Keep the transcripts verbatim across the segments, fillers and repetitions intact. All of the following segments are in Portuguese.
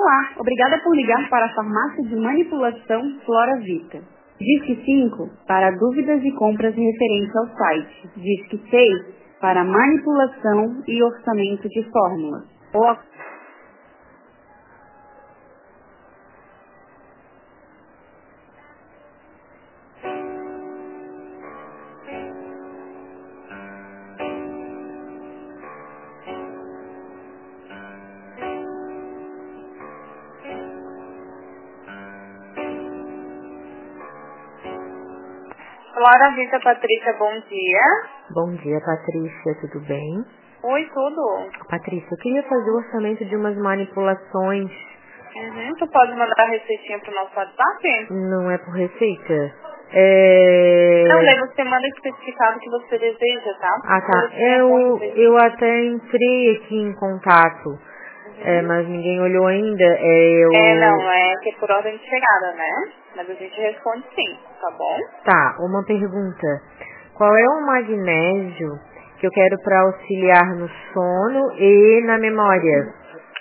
Olá, obrigada por ligar para a farmácia de manipulação Flora Vita. Disque cinco para dúvidas e compras referentes ao site. Disque seis para manipulação e orçamento de fórmulas. Ou Flora Vita, Patrícia, bom dia. Bom dia, Patrícia, tudo bem? Oi, tudo. Patrícia, eu queria fazer o orçamento de umas manipulações. Uhum, tu pode mandar a receitinha pro nosso WhatsApp? Não é por receita? É... Não, daí você manda especificado que você deseja, tá? Ah, tá. Eu, eu até entrei aqui em contato, uhum. é, mas ninguém olhou ainda. É, eu... é, não, é que é por ordem de chegada, né? Mas a gente responde sim, tá bom? Tá, uma pergunta. Qual é o magnésio que eu quero para auxiliar no sono e na memória?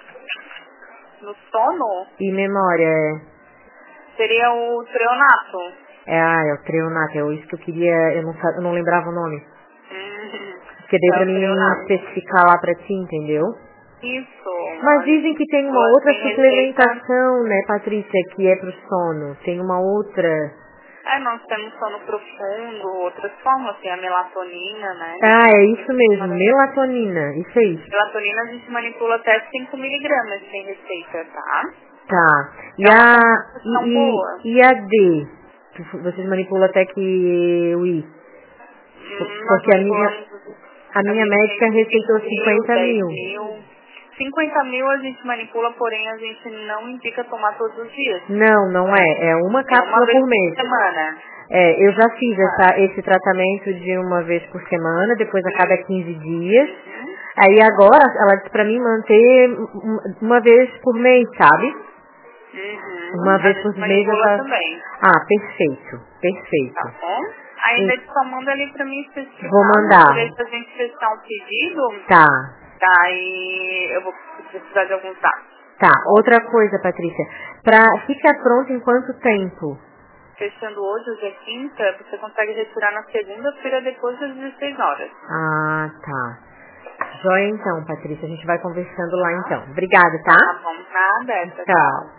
No sono? E memória, é? Seria o treonato. É, ah, é o treonato, é isso que eu queria, eu não, eu não lembrava o nome. Hum, Porque deu é pra o mim treonato. especificar lá pra ti, entendeu? Isso. Mas dizem que tem uma outra Tem suplementação, né, Patrícia, que é pro sono. Tem uma outra... É, nós temos sono profundo, outras formas, tem a melatonina, né? Ah, é isso mesmo, melatonina, isso aí. Melatonina a gente manipula até cinco miligramas sem receita, tá? Tá. E É uma a, composição e, boa. e a D? Que Vocês manipulam até que o I? Hum, nós Porque a minha, manipulamos, a a minha gente médica tem receitou cinco mil, cinquenta dez mil. mil. cinquenta mil a gente manipula, porém a gente não indica tomar todos os dias. Não, não é. É uma É uma cápsula vez por mês. por semana. É, eu já fiz Ah. essa, esse tratamento de uma vez por semana, depois a cada quinze dias. Uhum. Aí agora, ela disse pra mim manter um- uma vez por mês, sabe? Uhum. Uma A vez gente por mês eu manipula já... também. Ah, perfeito, Tá perfeito. bom? Ainda E- só manda ali pra mim especificar. Vou mandar. Se a gente fechar um pedido, Tá, daí eu vou precisar de alguns dados. tá. Outra coisa, Patrícia. Pra ficar pronto em quanto tempo? Fechando hoje, hoje é quinta, você consegue retirar na segunda-feira depois das dezesseis horas. Ah, tá. Joia então, Patrícia. A gente vai conversando lá então. Obrigada, tá? Tá bom, nada, tchau, tchau. Tchau.